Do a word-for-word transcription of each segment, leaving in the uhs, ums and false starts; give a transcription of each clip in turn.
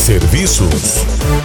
Serviços.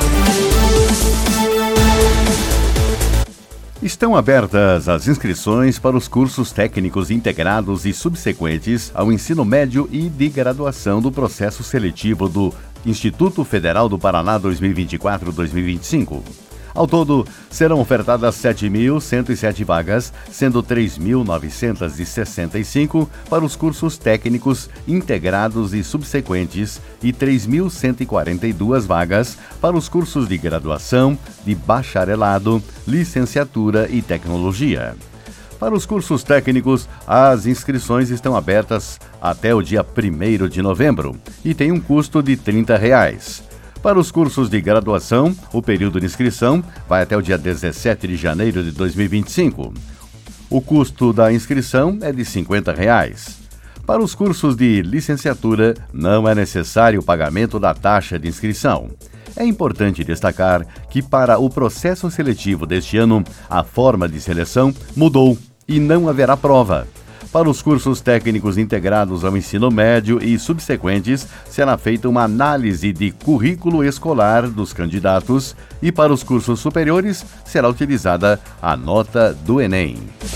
Estão abertas as inscrições para os cursos técnicos integrados e subsequentes ao ensino médio e de graduação do processo seletivo do Instituto Federal do Paraná dois mil e vinte e quatro a dois mil e vinte e cinco. Ao todo, serão ofertadas sete mil cento e sete vagas, sendo três mil novecentos e sessenta e cinco para os cursos técnicos integrados e subsequentes e três mil cento e quarenta e duas vagas para os cursos de graduação, de bacharelado, licenciatura e tecnologia. Para os cursos técnicos, as inscrições estão abertas até o dia primeiro de novembro e têm um custo de trinta reais. Para os cursos de graduação, o período de inscrição vai até o dia dezessete de janeiro de dois mil e vinte e cinco. O custo da inscrição é de cinquenta reais. Para os cursos de licenciatura, não é necessário o pagamento da taxa de inscrição. É importante destacar que para o processo seletivo deste ano, a forma de seleção mudou e não haverá prova. Para os cursos técnicos integrados ao ensino médio e subsequentes, será feita uma análise de currículo escolar dos candidatos e para os cursos superiores será utilizada a nota do Enem.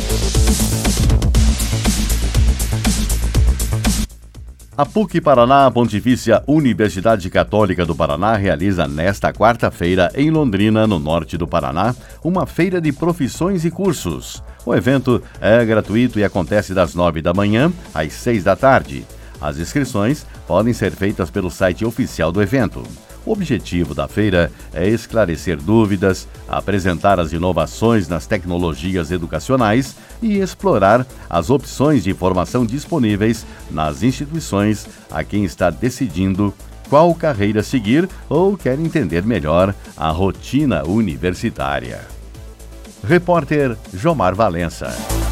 A PUC Paraná, Pontifícia Universidade Católica do Paraná, realiza nesta quarta-feira, em Londrina, no norte do Paraná, uma feira de profissões e cursos. O evento é gratuito e acontece das nove da manhã às seis da tarde. As inscrições podem ser feitas pelo site oficial do evento. O objetivo da feira é esclarecer dúvidas, apresentar as inovações nas tecnologias educacionais e explorar as opções de formação disponíveis nas instituições a quem está decidindo qual carreira seguir ou quer entender melhor a rotina universitária. Repórter Jomar Valença.